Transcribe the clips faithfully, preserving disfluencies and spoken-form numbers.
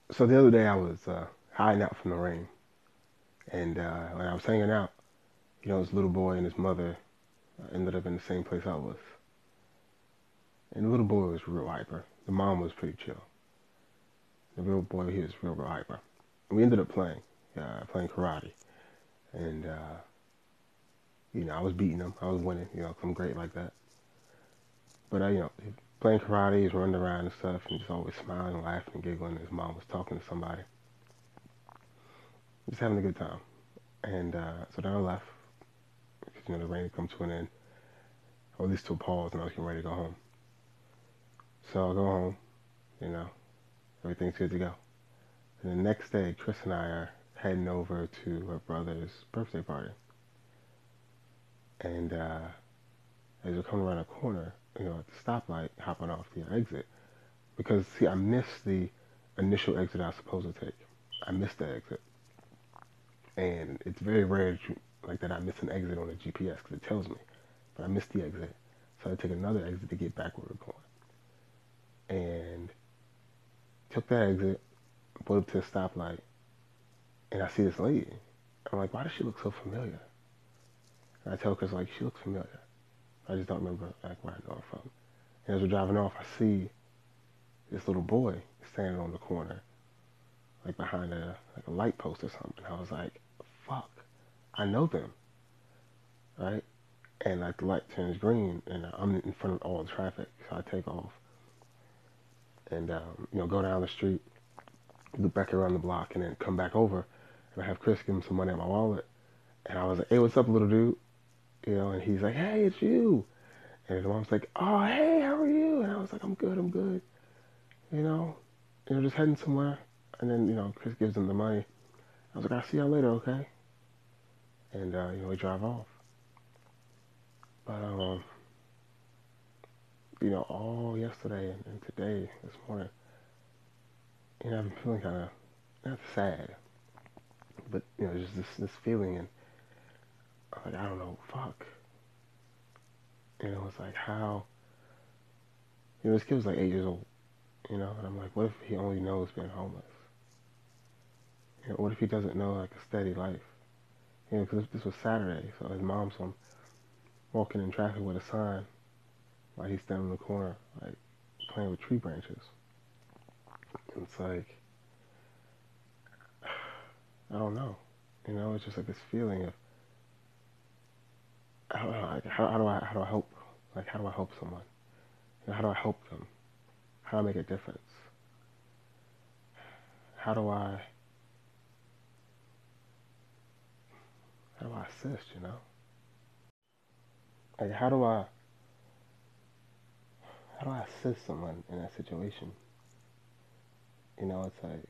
So the other day I was uh, hiding out from the rain, and uh, when I was hanging out, you know, this little boy and his mother uh, ended up in the same place I was. And the little boy was real hyper. The mom was pretty chill. The little boy, he was real, real hyper. And we ended up playing, uh, playing karate, and uh, you know, I was beating him. I was winning, you know, 'cause I'm great like that. But I, you know, playing karate, he's running around and stuff, and just always smiling, laughing, and giggling. His mom was talking to somebody, just having a good time. And uh, so then I left because you know the rain had come to an end, or at least to a pause, and I was getting ready to go home. So I go home, you know, everything's good to go. And the next day, Chris and I are heading over to her brother's birthday party. And uh, as we're coming around a corner, you know, at the stoplight, hopping off the exit, because see, I missed the initial exit I was supposed to take. I missed the exit, and it's very rare that you, like that I miss an exit on a G P S because it tells me, but I missed the exit, so I take another exit to get back where we're going. And took that exit, pulled up to the stoplight, and I see this lady. I'm like, why does she look so familiar? And I tell Chris, like, she looks familiar. I just don't remember like where I know her from. And as we're driving off, I see this little boy standing on the corner, like behind a like a light post or something. I was like, fuck, I know them, right? And like the light turns green, and I'm in front of all the traffic, so I take off and um, you know go down the street, loop back around the block, and then come back over, and I have Chris give him some money in my wallet, and I was like, hey, what's up, little dude? You know, and he's like, hey, it's you. And his mom's like, oh, hey, how are you? And I was like, I'm good, I'm good. You know, you know, just heading somewhere. And then, you know, Chris gives him the money. I was like, I'll see y'all later, okay? And, uh, you know, we drive off. But, um, you know, all yesterday and, and today, this morning, you know, I've been feeling kind of, not sad, but, you know, just this, this feeling. And I'm like, I don't know, fuck. You know, it's like, how, you know, this kid was like eight years old, you know? And I'm like, what if he only knows being homeless? You know, what if he doesn't know, like, a steady life? You know, because this was Saturday, so his mom's home walking in traffic with a sign while he's standing in the corner, like playing with tree branches. And it's like, I don't know. You know, it's just like this feeling of, I don't know, like, how, how do I, how do I help? Like, how do I help someone? You know, how do I help them? How do I make a difference? How do I, how do I assist? You know, like, how do I, how do I assist someone in that situation? You know, it's like,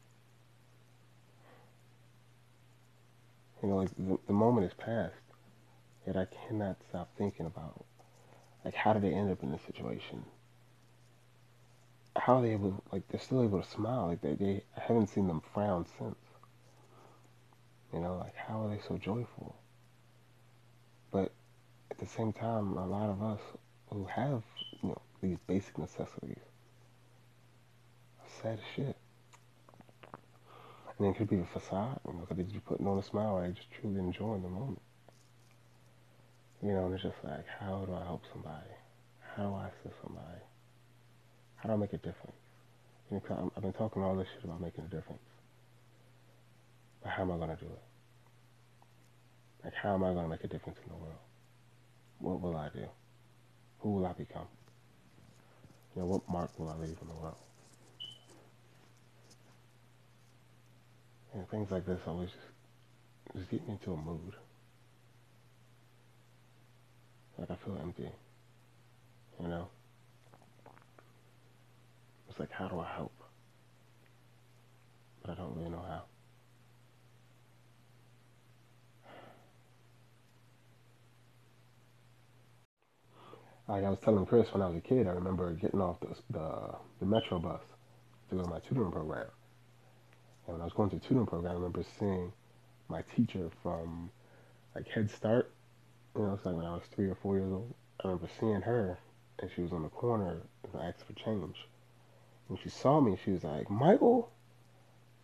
you know, like the, the moment is past, yet I cannot stop thinking about, like, how did they end up in this situation? How are they able, like, they're still able to smile? Like, they, they I haven't seen them frown since. You know, like, how are they so joyful? But at the same time, a lot of us who have, you know, these basic necessities are sad as shit. And it could be a facade, you know, could they just be putting on a smile or they just truly enjoying the moment? You know, and it's just like, how do I help somebody? How do I assist somebody? How do I make a difference? You know, 'cause I'm- I've been talking all this shit about making a difference. But how am I going to do it? Like, how am I going to make a difference in the world? What will I do? Who will I become? You know, what mark will I leave in the world? And things like this always just, just get me into a mood. Like I feel empty, you know? It's like, how do I help? But I don't really know how. Like I was telling Chris when I was a kid, I remember getting off the, the, the metro bus to go to my tutoring program. And when I was going to the tutoring program, I remember seeing my teacher from like Head Start. You know, it's like when I was three or four years old. I remember seeing her, and she was on the corner, and I asked for change. When she saw me, she was like, Michael?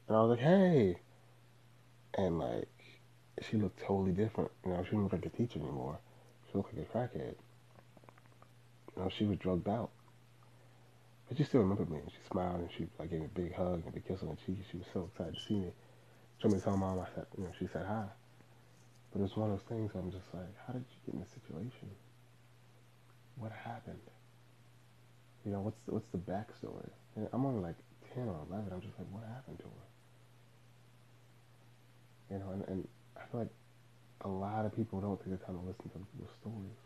And I was like, hey. And like, she looked totally different. You know, she didn't look like a teacher anymore. She looked like a crackhead. You know, she was drugged out. But she still remembered me. And she smiled and she like gave me a big hug and a big kiss on the cheek. She was so excited to see me. She told me to tell mom I said, you know, she said hi. But it was one of those things where I'm just like, how did you get in this situation? What happened? You know, what's the, what's the backstory? And I'm only like ten or eleven. I'm just like, what happened to her? You know, and, and I feel like a lot of people don't take the time to listen to people's stories.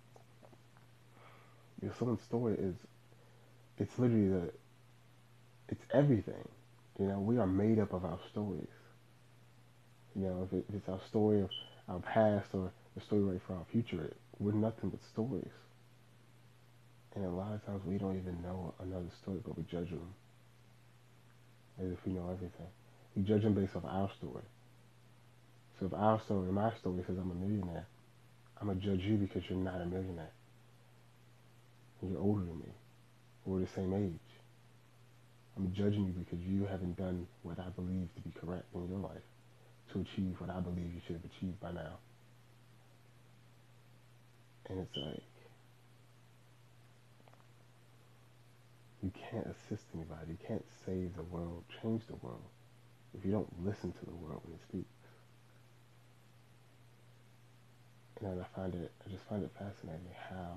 Because someone's story is, it's literally the, it's everything. You know, we are made up of our stories. You know, if, it, if it's our story of our past or the story right for our future, we're nothing but stories. And a lot of times we don't even know another story, but we judge them as if we know everything. We judge them based off our story. So if our story, my story says I'm a millionaire, I'm going to judge you because you're not a millionaire. And you're older than me. We're the same age. I'm judging you because you haven't done what I believe to be correct in your life to achieve what I believe you should have achieved by now. And it's like, you can't assist anybody. You can't save the world, change the world, if you don't listen to the world when it speaks. And I find it, I just find it fascinating how,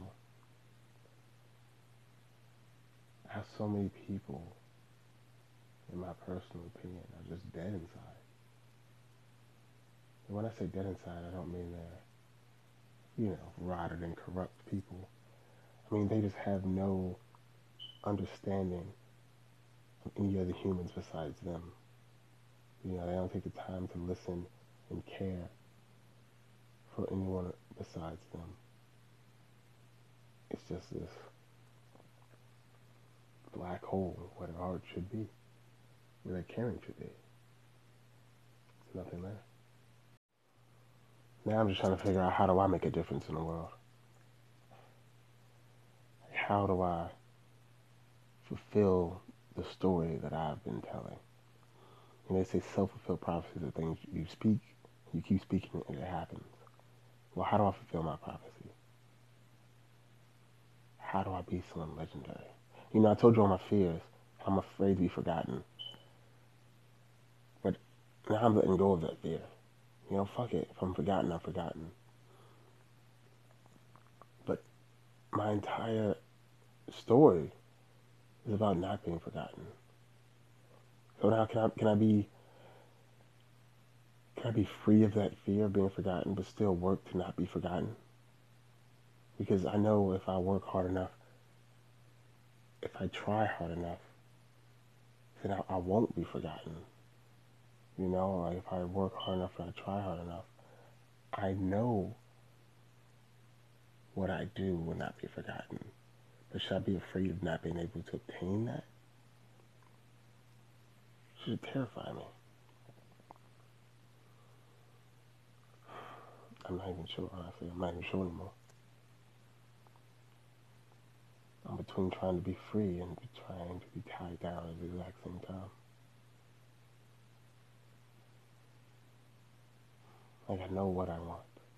how so many people, in my personal opinion, are just dead inside. And when I say dead inside, I don't mean they're, you know, rotted and corrupt people. I mean, they just have no understanding of any other humans besides them. You know, they don't take the time to listen and care for anyone besides them. It's just this black hole where their heart should be, where their caring should be. There's nothing there. Now I'm just trying to figure out, how do I make a difference in the world? How do I fulfill the story that I've been telling? And they say self-fulfilled prophecies are things you speak, you keep speaking, and it happens. Well, how do I fulfill my prophecy? How do I be someone legendary? You know, I told you all my fears. I'm afraid to be forgotten. But now I'm letting go of that fear. You know, fuck it. If I'm forgotten, I'm forgotten. But my entire story is about not being forgotten. So now can I can I be can I be free of that fear of being forgotten, but still work to not be forgotten? Because I know if I work hard enough, if I try hard enough, then I, I won't be forgotten. You know, like if I work hard enough and I try hard enough, I know what I do will not be forgotten. But should I be afraid of not being able to obtain that? Should it terrify me? I'm not even sure, honestly. I'm not even sure anymore. I'm between trying to be free and trying to be tied down at the exact same time. Like, I know what I want,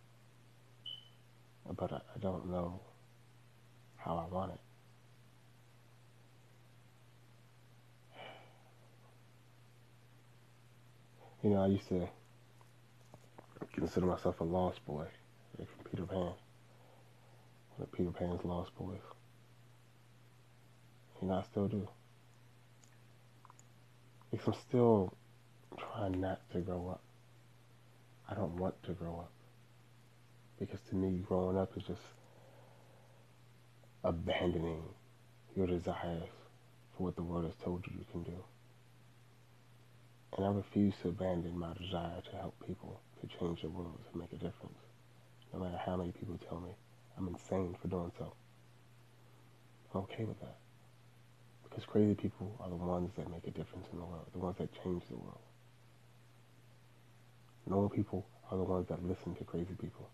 but I, I don't know how I want it. You know, I used to consider myself a lost boy, like from Peter Pan, one of Peter Pan's lost boys. You know, I still do. Because I'm still trying not to grow up. I don't want to grow up. Because to me, growing up is just abandoning your desires for what the world has told you you can do. And I refuse to abandon my desire to help people, to change the world, to make a difference. No matter how many people tell me I'm insane for doing so. I'm okay with that. Because crazy people are the ones that make a difference in the world, the ones that change the world. Normal people are the ones that listen to crazy people.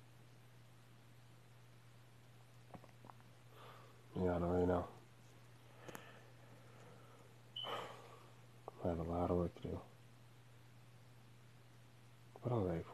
Yeah, I don't really know. I have a lot of work to do. What else I ate